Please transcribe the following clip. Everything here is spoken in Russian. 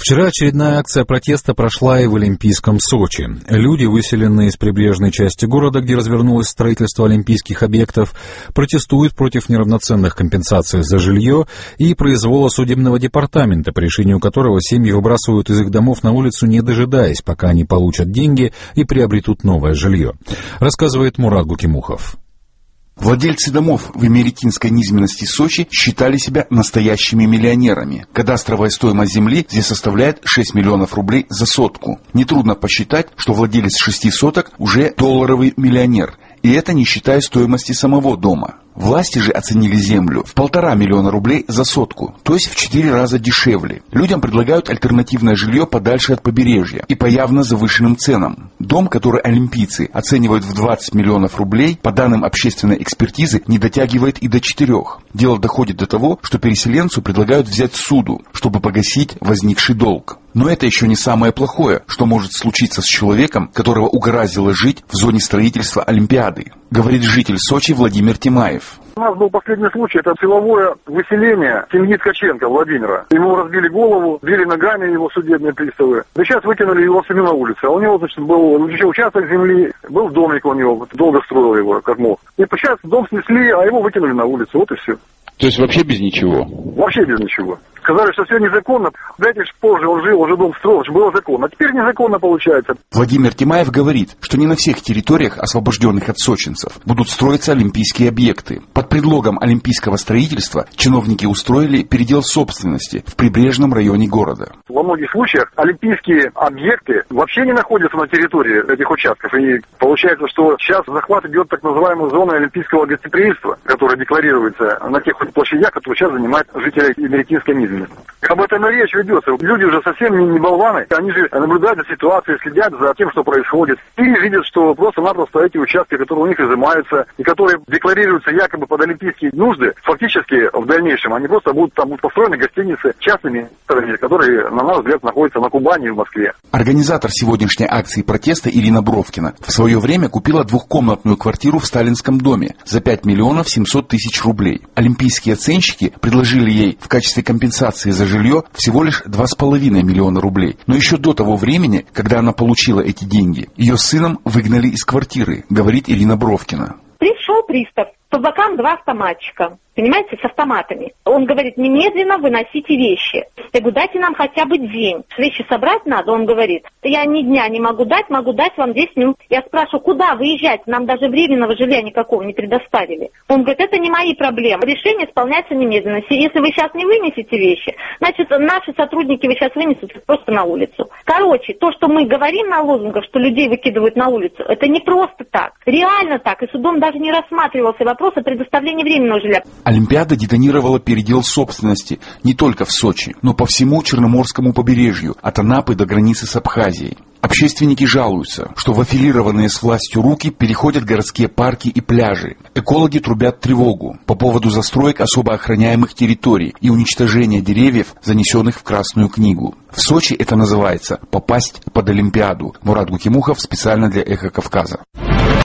Вчера очередная акция протеста прошла и в Олимпийском Сочи. Люди, выселенные из прибрежной части города, где развернулось строительство олимпийских объектов, протестуют против неравноценных компенсаций за жилье и произвола судебного департамента, по решению которого семьи выбрасывают из их домов на улицу, не дожидаясь, пока они получат деньги и приобретут новое жилье. Рассказывает Мурат Гукимухов. Владельцы домов в имеретинской низменности Сочи считали себя настоящими миллионерами. Кадастровая стоимость земли здесь составляет 6 миллионов рублей за сотку. Нетрудно посчитать, что владелец 6 соток уже долларовый миллионер. И это не считая стоимости самого дома. Власти же оценили землю в 1,5 миллиона рублей за сотку, то есть в 4 раза дешевле. Людям предлагают альтернативное жилье подальше от побережья и по явно завышенным ценам. Дом, который олимпийцы оценивают в 20 миллионов рублей, по данным общественной экспертизы, не дотягивает и до 4. Дело доходит до того, что переселенцу предлагают взять суду, чтобы погасить возникший долг. Но это еще не самое плохое, что может случиться с человеком, которого угораздило жить в зоне строительства Олимпиады, говорит житель Сочи Владимир Тимаев. У нас был последний случай, это силовое выселение семьи Ткаченко Владимира. Ему разбили голову, били ногами его судебные приставы. Да сейчас выкинули его всеми на улицу. А у него, значит, был еще участок земли, был домик у него, долго строил его, как мог. И сейчас дом снесли, а его выкинули на улицу, вот и все. То есть вообще без ничего? Вообще без ничего. Сказали, что все незаконно. Дайте ж позже он жил, уже дом строил, было законно. А теперь незаконно получается. Владимир Тимаев говорит, что не на всех территориях, освобожденных от сочинцев, будут строиться олимпийские объекты. Под предлогом олимпийского строительства чиновники устроили передел собственности в прибрежном районе города. Во многих случаях олимпийские объекты вообще не находятся на территории этих участков. И получается, что сейчас захват идет так называемой зоны олимпийского гостеприимства, которая декларируется на тех площадях, которые сейчас занимают жители Имеретинской низменности. Об этом и речь ведется. Люди уже совсем не болваны. Они же наблюдают за ситуацией, следят за тем, что происходит. И видят, что просто-напросто эти участки, которые у них изымаются, и которые декларируются якобы под олимпийские нужды, фактически в дальнейшем они просто будут построены гостиницы частными, которые, на наш взгляд, находятся на Кубани и в Москве. Организатор сегодняшней акции протеста Ирина Бровкина в свое время купила двухкомнатную квартиру в Сталинском доме за 5 миллионов 700 тысяч рублей. Олимпийские оценщики предложили ей в качестве компенсации за жилье всего лишь 2,5 миллиона рублей. Но еще до того времени, когда она получила эти деньги, ее с сыном выгнали из квартиры, говорит Ирина Бровкина. Пришел пристав, по бокам 2 автоматчика, понимаете, с автоматами. Он говорит, немедленно выносите вещи. Я говорю, дайте нам хотя бы день. Вещи собрать надо, он говорит. Я ни дня не могу дать вам 10 минут. Я спрашиваю, куда выезжать? Нам даже временного жилья никакого не предоставили. Он говорит, это не мои проблемы. Решение исполняется немедленно. Если вы сейчас не вынесете вещи, значит, наши сотрудники вы сейчас вынесут просто на улицу. Короче, то, что мы говорим на лозунгах, что людей выкидывают на улицу, это не просто так. Реально так. И судом даже не рассматривался вопрос о предоставлении временного жилья. Олимпиада детонировала передел собственности не только в Сочи, но по всему Черноморскому побережью, от Анапы до границы с Абхазией. Общественники жалуются, что в аффилированные с властью руки переходят городские парки и пляжи. Экологи трубят тревогу по поводу застроек особо охраняемых территорий и уничтожения деревьев, занесенных в Красную книгу. В Сочи это называется «попасть под Олимпиаду». Мурат Гукимухов специально для «Эхо Кавказа».